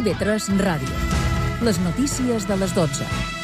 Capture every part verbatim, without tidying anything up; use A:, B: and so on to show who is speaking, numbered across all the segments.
A: ve tres Ràdio. Les notícies de les dotze.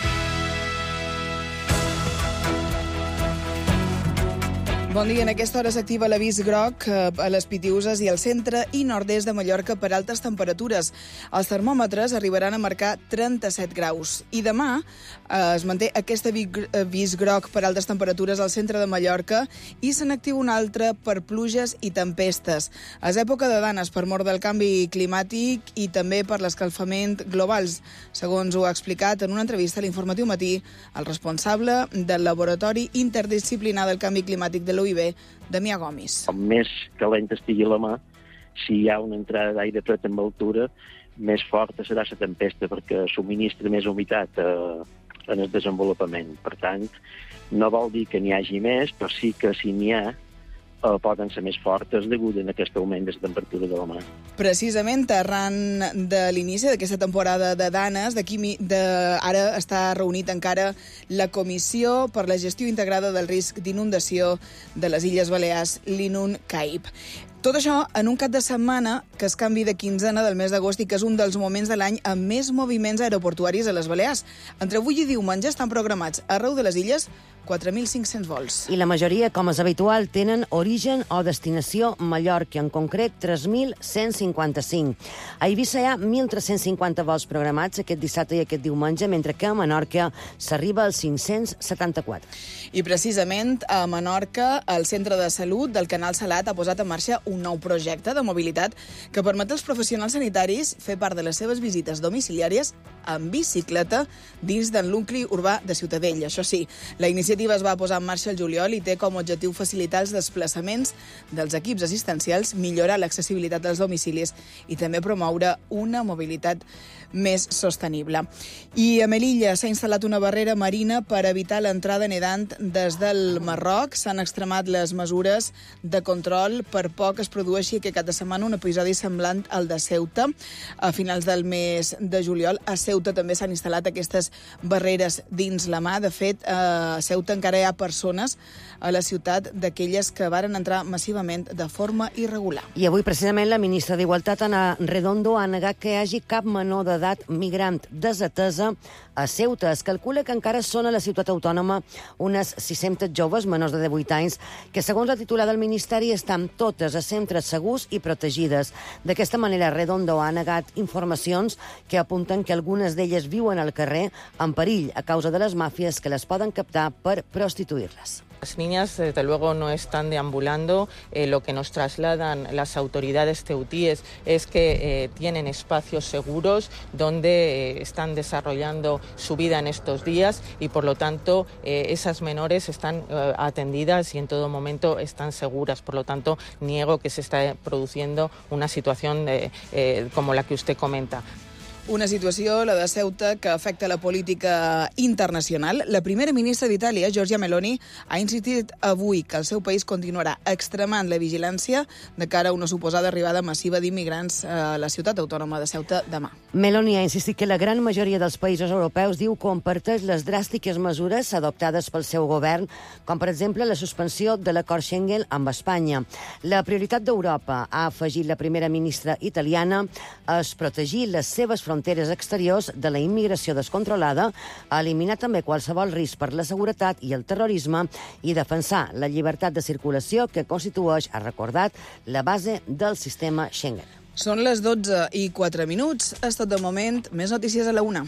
B: Bon dia. En aquesta hora s'activa l'avís groc a les Pitiüses i al centre i nord-est de Mallorca per altes temperatures. Els termòmetres arribaran a marcar trenta-set graus. I demà eh, es manté aquest avís groc per altes temperatures al centre de Mallorca i se n'activa un altre per pluges i tempestes. És època de danes per mort del canvi climàtic i també per l'escalfament globals, segons ho ha explicat en una entrevista a l'Informatiu Matí el responsable del Laboratori Interdisciplinar del Canvi Climàtic de l'U I B, Damià Gomis.
C: Com més calent estigui la mà, si hi ha una entrada d'aire fred amb altura, més forta serà la tempesta perquè subministra més humitat eh, en el desenvolupament. Per tant, no vol dir que n'hi hagi més, però sí que si n'hi ha, eh, poden ser més fortes degut a aquest augment de la temperatura de la mà.
B: Precisament arran de l'inici d'aquesta temporada de danes, d'aquí de, ara està reunit encara la Comissió per la Gestió Integrada del Risc d'Inundació de les Illes Balears, l'INUN-CAIB. Tot això en un cap de setmana que es canvi de quinzena del mes d'agost i que és un dels moments de l'any amb més moviments aeroportuaris a les Balears. Entre avui i diumenge estan programats arreu de les illes quatre mil cinc-cents vols.
D: I la majoria, com és habitual, tenen origen o destinació Mallorca, en concret tres mil cent cinquanta-cinc. A Eivissa hi ha mil tres-cents cinquanta vols programats aquest dissabte i aquest diumenge, mentre que a Menorca s'arriba als cinc-cents setanta-quatre.
B: I precisament a Menorca, el Centre de Salut del Canal Salat ha posat en marxa un nou projecte de mobilitat que permet als professionals sanitaris fer part de les seves visites domiciliàries en bicicleta dins del nucli urbà de Ciutadella. Això sí, la iniciativa es va posar en marxa el juliol i té com a objectiu facilitar els desplaçaments dels equips assistencials, millorar l'accessibilitat dels domicilis i també promoure una mobilitat més sostenible. I a Melilla s'ha instal·lat una barrera marina per evitar l'entrada nedant des del Marroc. S'han extremat les mesures de control per poc es produeixi aquest cap de setmana un episodi semblant al de Ceuta. A finals del mes de juliol a Ceuta també s'han instal·lat aquestes barreres dins la mà. De fet, a Ceuta encara hi ha persones a la ciutat d'aquelles que varen entrar massivament de forma irregular.
D: I avui, precisament, la ministra d'Igualtat, Ana Redondo, ha negat que hi hagi cap menor d'edat migrant desatesa a Ceuta. Es calcula que encara són a la ciutat autònoma unes sis-centes joves menors de divuit anys que, segons la titular del Ministeri, estan totes a centres segurs i protegides. D'aquesta manera, Redondo ha negat informacions que apunten que algunes d'elles viuen al carrer en perill a causa de les màfies que les poden captar per prostituir-les.
E: Las niñas, desde luego, no están deambulando. Eh, lo que nos trasladan las autoridades ceutíes es que eh, tienen espacios seguros donde eh, están desarrollando su vida en estos días y, por lo tanto, eh, esas menores están eh, atendidas y en todo momento están seguras. Por lo tanto, niego que se está produciendo una situación eh, eh, como la que usted comenta.
B: Una situació, la de Ceuta, que afecta la política internacional. La primera ministra d'Itàlia, Giorgia Meloni, ha insistit avui que el seu país continuarà extremant la vigilància de cara a una suposada arribada massiva d'immigrants a la ciutat autònoma de Ceuta demà.
D: Meloni ha insistit que la gran majoria dels països europeus, diu, comparteix les dràstiques mesures adoptades pel seu govern, com per exemple la suspensió de l'acord Schengen amb Espanya. La prioritat d'Europa, ha afegit la primera ministra italiana, és protegir les seves fronteres fronteres exteriors de la immigració descontrolada, eliminar també qualsevol risc per la seguretat i el terrorisme i defensar la llibertat de circulació que constitueix, ha recordat, la base del sistema Schengen.
B: Són les dotze i quatre minuts. És tot de moment. Més notícies a la una.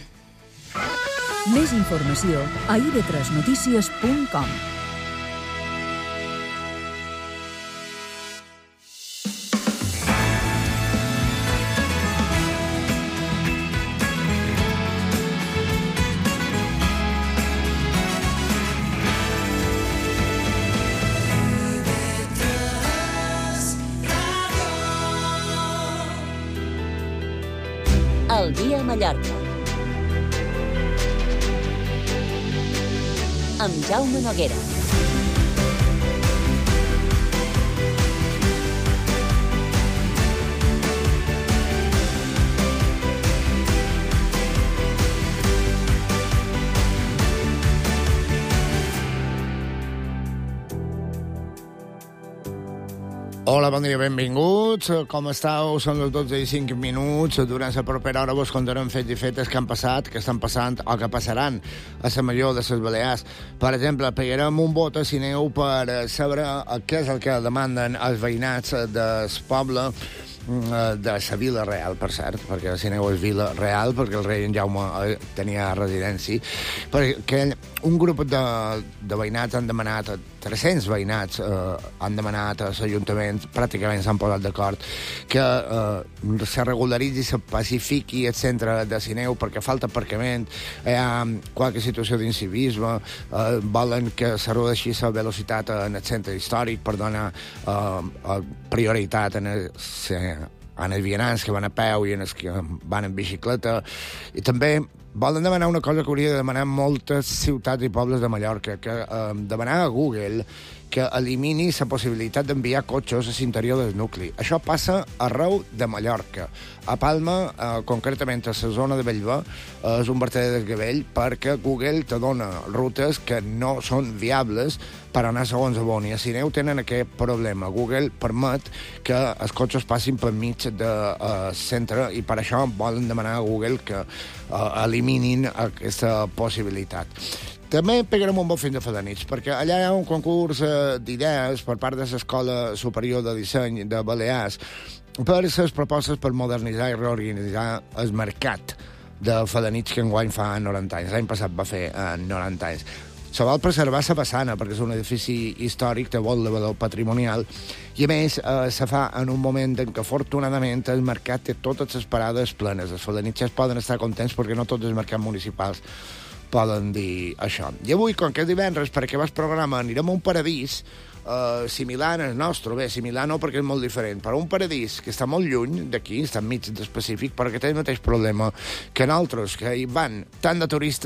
A: Més informació a i ve tres notícies punt com.
F: El dia a Mallorca. Amb Jaume Noguera.
G: Hola, bon dia, benvinguts. Com estàu? Són les dotze i cinc minuts. Durant la propera hora vos contarem fets i fetes que han passat, que estan passant o que passaran a la major de les Balears. Per exemple, pegarem un vot a Sineu per saber què és el que demanden els veïnats del poble de la Vila Real, per cert, perquè Sineu és Vila Real, perquè el rei en Jaume tenia residència, perquè un grup de, de veïnats han demanat, tres-cents veïnats eh, han demanat a l'Ajuntament, pràcticament s'han posat d'acord, que eh, se regularitzi, se pacifiqui el centre de Sineu perquè falta aparcament, hi ha qualque situació d'incivisme, eh, volen que se redueixi la velocitat en el centre històric per donar eh, prioritat en el, en els vianants que van a peu i en els que van en bicicleta, i també volen demanar una cosa que hauria de demanar moltes ciutats i pobles de Mallorca, que eh, demanar a Google que elimini la possibilitat d'enviar cotxes a l'interior del nucli. Això passa arreu de Mallorca. A Palma, eh, concretament a la zona de Bellver, eh, és un vertader desgavell perquè Google te dona rutes que no són viables per anar segons on. I a Sineu tenen aquest problema. Google permet que els cotxes passin per mig del uh, centre i per això volen demanar a Google que uh, eliminin aquesta possibilitat. També pegarem un bon fin de Felanitx, perquè allà hi ha un concurs uh, d'idees per part de l'Escola Superior de Disseny de Balears per les propostes per modernitzar i reorganitzar el mercat de Felanitx que enguany fa noranta anys. L'any passat va fer uh, noranta anys. Se vol preservar la façana perquè és un edifici històric, té molt de valor patrimonial, i a més eh, se fa en un moment en què afortunadament el mercat té totes les parades plenes. Els felanitxers poden estar contents perquè no tots els mercats municipals poden dir això. I avui, com que és divendres, perquè vas programa, anirem a un paradís uh, similar al nostre. Bé, similar no, perquè és molt diferent, però un paradís que està molt lluny d'aquí, està enmig del Pacífic, però que té el mateix problema que nosaltres, que hi van tant de turistes